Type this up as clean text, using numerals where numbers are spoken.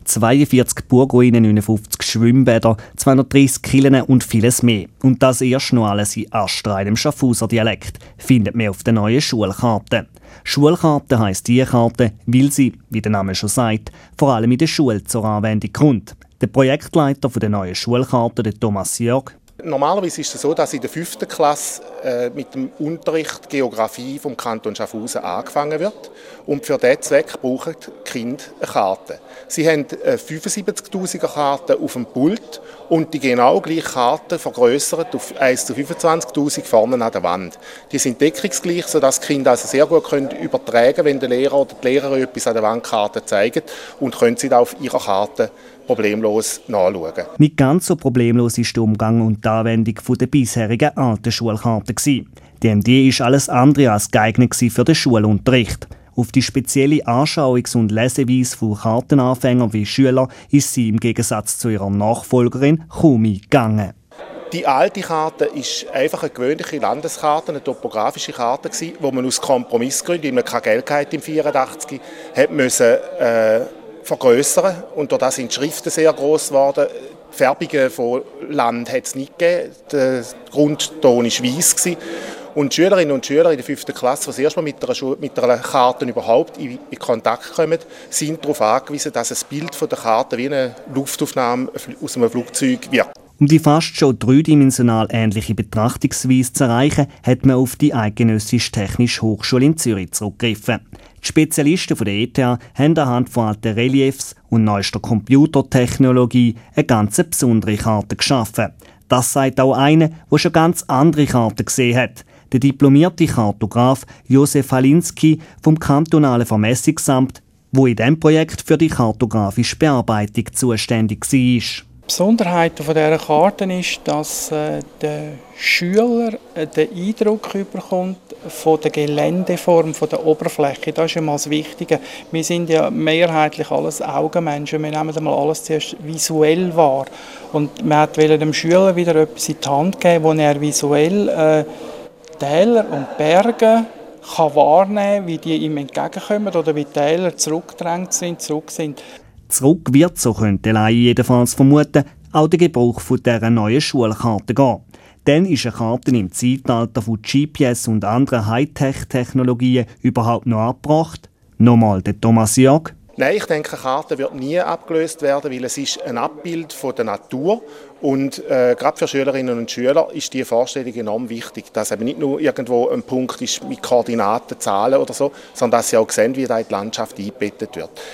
42 Burgruinen, 59 Schwimmbäder, 230 Kirchen und vieles mehr. Und das erst noch alles in astreinem Schaffhauser Dialekt findet man auf der neuen Schulkarte. Schulkarte heisst die Karte, weil sie, wie der Name schon sagt, vor allem in der Schule zur Anwendung kommt. Der Projektleiter der neuen Schulkarte, der Thomas Jörg. Normalerweise ist es so, dass in der 5. Klasse mit dem Unterricht Geografie vom Kanton Schaffhausen angefangen wird. Und für diesen Zweck brauchen die Kinder eine Karte. Sie haben eine 75'000er Karte auf dem Pult und die genau gleiche Karte vergrößert auf 1:25'000 vorne an der Wand. Die sind deckungsgleich, sodass die Kinder also sehr gut übertragen können, wenn der Lehrer oder die Lehrerin etwas an der Wandkarte zeigen und können sie da auf ihrer Karte problemlos nachschauen. Nicht ganz so problemlos ist der Umgang und die Anwendung der bisherigen alten Schulkarte. Die MD ist alles andere als geeignet für den Schulunterricht. Auf die spezielle Anschauungs- und Leseweise von Kartenanfängern wie Schüler ist sie im Gegensatz zu ihrer Nachfolgerin kaum eingegangen. Die alte Karte war einfach eine gewöhnliche Landeskarte, eine topografische Karte, wo man aus Kompromissgründen, weil man kein Geld hatte im 1984, vergrößern und dadurch sind die Schriften sehr gross geworden. Färbungen von Land hat es nicht gegeben. Der Grundton war weiss. Und die Schülerinnen und Schüler in der 5. Klasse, die das erste Mal mit einer Karte überhaupt in Kontakt kommen, sind darauf angewiesen, dass ein Bild von der Karte wie eine Luftaufnahme aus einem Flugzeug wird. Um die fast schon dreidimensional ähnliche Betrachtungsweise zu erreichen, hat man auf die Eidgenössische Technische Hochschule in Zürich zurückgegriffen. Die Spezialisten der ETH haben anhand von alten Reliefs und neuester Computertechnologie eine ganz besondere Karte geschaffen. Das sagt auch einer, der schon ganz andere Karten gesehen hat. Der diplomierte Kartograf Josef Halinski vom kantonalen Vermessungsamt, der in diesem Projekt für die kartografische Bearbeitung zuständig war. Die Besonderheit dieser Karte ist, dass der Schüler den Eindruck bekommt von der Geländeform, von der Oberfläche. Das ist immer das Wichtige. Wir sind ja mehrheitlich alles Augenmenschen. Wir nehmen einmal alles zuerst visuell wahr. Und man wollte dem Schüler wieder etwas in die Hand geben, wo er visuell Täler und Berge kann wahrnehmen, wie die ihm entgegenkommen oder wie die Täler zurück sind. Zurück wird, so könnte Laie jedenfalls vermuten, auch der Gebrauch dieser neuen Schulkarte gehen. Dann ist eine Karte im Zeitalter von GPS und anderen Hightech-Technologien überhaupt noch angebracht? Nochmal der Thomas Jörg. Nein, ich denke, eine Karte wird nie abgelöst werden, weil es ist ein Abbild von der Natur und gerade für Schülerinnen und Schüler ist diese Vorstellung enorm wichtig, dass eben nicht nur irgendwo ein Punkt ist mit Koordinaten, Zahlen oder so, sondern dass sie auch sehen, wie da in die Landschaft eingebettet wird.